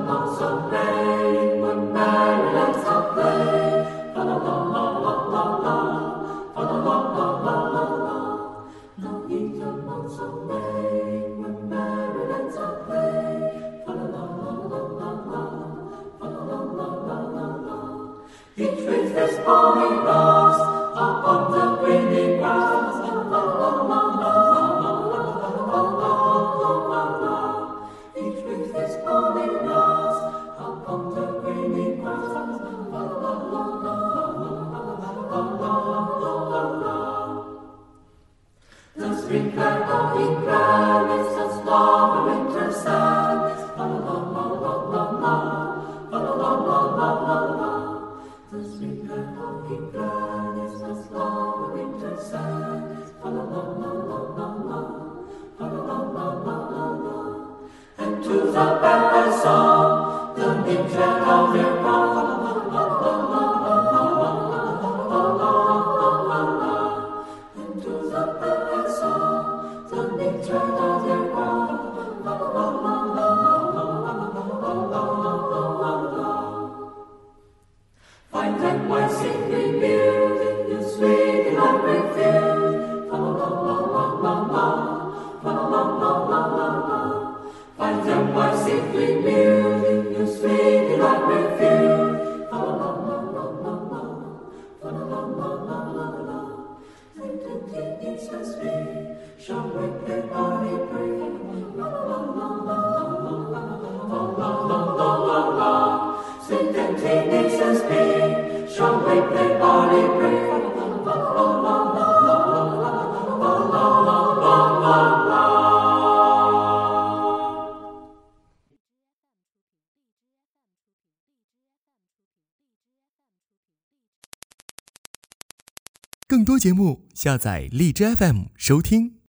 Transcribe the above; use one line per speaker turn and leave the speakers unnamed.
amongst the rain, when Maryland's at play. Fa la la la la la la, fa la la la la la la. No heat amongst the rain, when Maryland's at play. Fa la la la la la la, fa la la la la la la. Each with his balmy rocks upon the greeny grass. La la la la la la la la la la la. Each with his balmy rocks upon the greeny grass. La la la la la la la la. The spring glad of the ground is the love of winter sadness. La la la la la la, la la la la la la. The spring glad of the ground is the love of winter sadness. La la la la la la la, la la la la la la. And to the backward song, the midget of their crown. La la la la la la la la la la la. And to the backward song, the midget of their crown. La la la la la la la la la la. Find them while singing music, you sweet and every field. La la la la la la, la la la la la la. Find them while singing music, you sweet and every field. La la la la la la, la la la la la la. Let the teenage speak, shall wake their body break. La la la la la la, la la la la la la. Sweet and teenage speak, shall wake their body break. La la la la la la, la la la la la.
更多节目，下载荔枝 FM 收听。